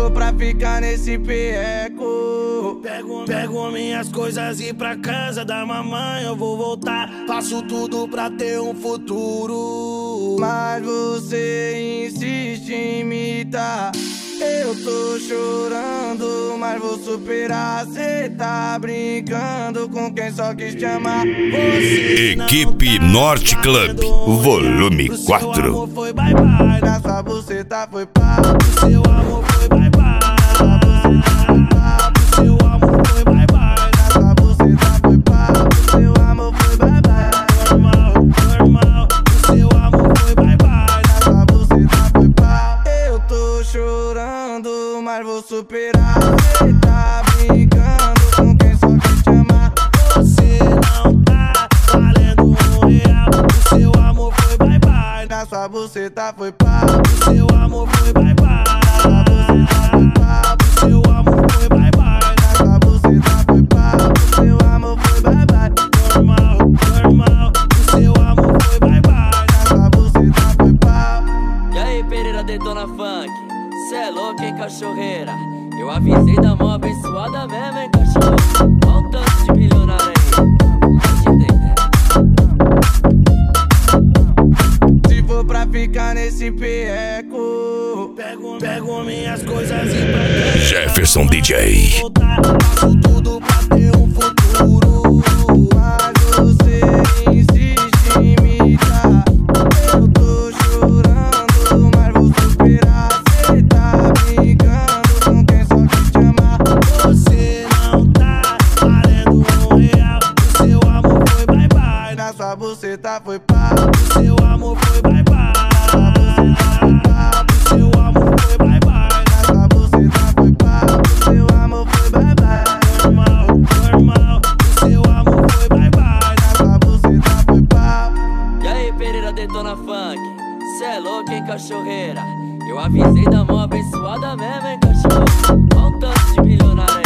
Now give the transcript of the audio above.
for pra ficar nesse perreco, Pego minhas coisas e ir pra casa da mamãe eu vou voltar. Faço tudo pra ter um futuro, mas você insiste em imitar. Eu tô chorando, mas vou superar. Cê tá brincando com quem só quis te amar. Equipe Norte Club, volume 4. Amor foi bye bye, Nessa buceta foi pá. seu amor foi bye bye. Seu amor foi bye bye. Nessa buceta foi pá. Seu amor foi bye bye. Normal, seu amor foi bye bye. Nessa buceta foi pá. Eu tô chorando, mas vou superar. Cê tá brincando com quem só quis te amar. Você não tá valendo R$1. O seu amor foi bye bye. Nessa buceta foi pá. Seu amor foi bye bye. Seu amor foi bye bye. Nessa buceta foi pá. Seu amor foi bye bye. Normal, seu amor foi bye bye. Nessa buceta foi pá. E aí, Pereira Detona Funk, cê é louco, hein, cachorreira? Eu avisei da mão abençoada mesmo, hein, cachorro? Olha o tanto de milionário aí, não tô te entendendo. Se for pra ficar nesse perreco, Pego minhas coisas e pra casa. Jefferson DJ. Faço tudo pra ter um futuro, mas você insiste em imitar. Eu tô chorando, mas vou superar. Cê tá brincando com quem só quis te amar. você não tá valendo R$1. O seu amor foi bye bye. Nessa buceta foi pá. Seu amor foi bye bye. Seu amor foi bye bye. Nessa buceta foi pá. Seu amor foi bye bye. Normal, seu amor foi bye bye. Nessa buceta foi pá. E aí, Pereira Detona Funk, cê é louco, hein, cachorreira? Eu avisei da mão abençoada mesmo, hein, cachorro? Olha o tanto de milionário aí.